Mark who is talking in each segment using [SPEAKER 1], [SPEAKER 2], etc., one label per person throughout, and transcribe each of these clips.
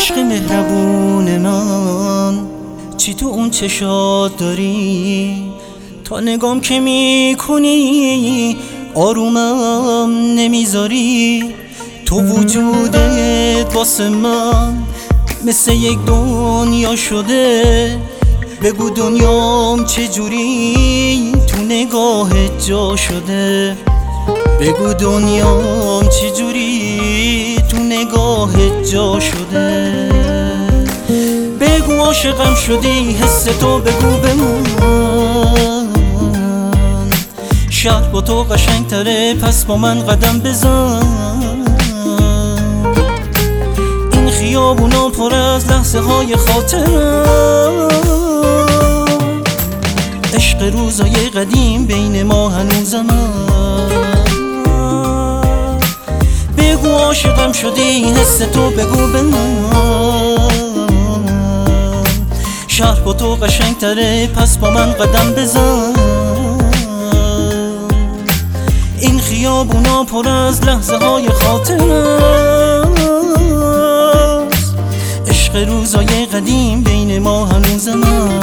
[SPEAKER 1] عشق مهربون من، چی تو اون چشات داری؟ تا نگام که میکنی آرومم نمیذاری. تو وجودت واسه من مثل یک دنیا شده. بگو دنیام چجوری تو نگاهت جا شده. بگو دنیام چجوری تو نگاهت جا شده. بگو عاشقم شدی، حس تو بگو به من. شهر با تو قشنگ تره، پس با من قدم بزن. این خیابونا پر از لحظه های خاطرم. عشق روزای قدیم بین ما هنوزم. بگو عاشقم شدی، حس تو بگو به من. شهر با تو قشنگ تره، پس با من قدم بزن. این خیابونا پر از لحظه های خاطرم. عشق روزای قدیم بین ما هنوزم.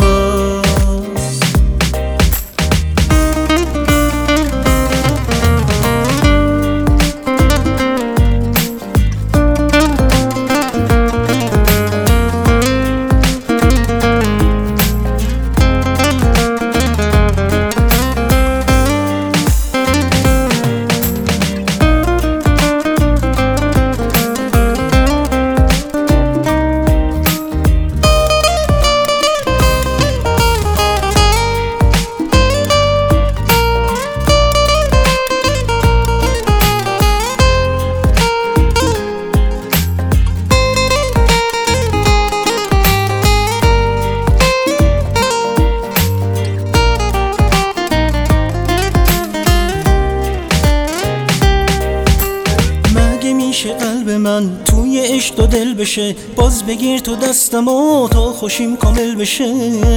[SPEAKER 1] میشه قلب من توی عشق و دل بشه، باز بگیر تو دستم و تا خوشیم کامل بشه.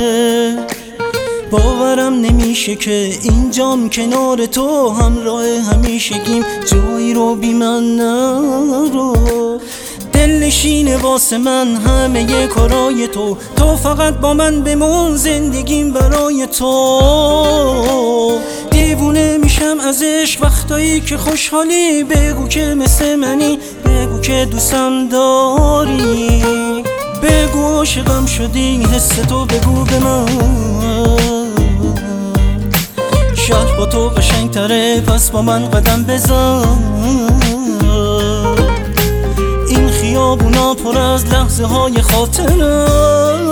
[SPEAKER 1] باورم نمیشه که اینجام کنار تو، همراه همیشگیم جایی رو بی من نرو. دلنشینه واسه من همه کارای تو، تو فقط با من بمون زندگیم برای تو. دیوونه میشم از عشق وقتایی که خوشحالی. بگو که مثل منی، بگو که دوستم داری. بگو عاشقم شدی، حس تو بگو به من. شهر با تو قشنگ تره، پس با من قدم بزن. این خیابونا پر از لحظه های خاطرم.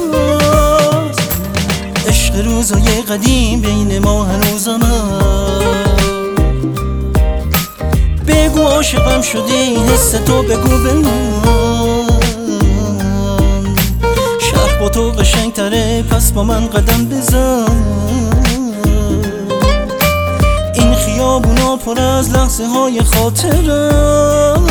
[SPEAKER 1] عشق روزای قدیم بین ما هنوزم. بگو عاشقم شدی، حس تو بگو به من. شهر با تو قشنگ تره، پس با من قدم بزن. این خیابونا پر از لحظه های خاطرم.